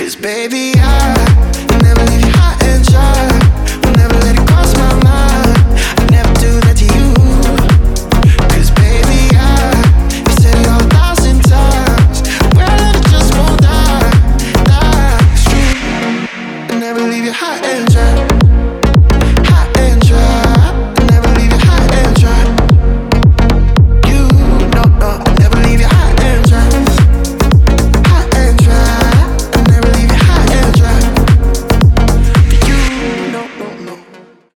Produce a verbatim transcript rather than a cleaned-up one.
baby, I will never leave you high and dry. Will never let it cross my mind. I never do that to you. Cause baby, I have said it all a thousand times. Well, it just won't die, die. It's true. I'll never leave you high and dry.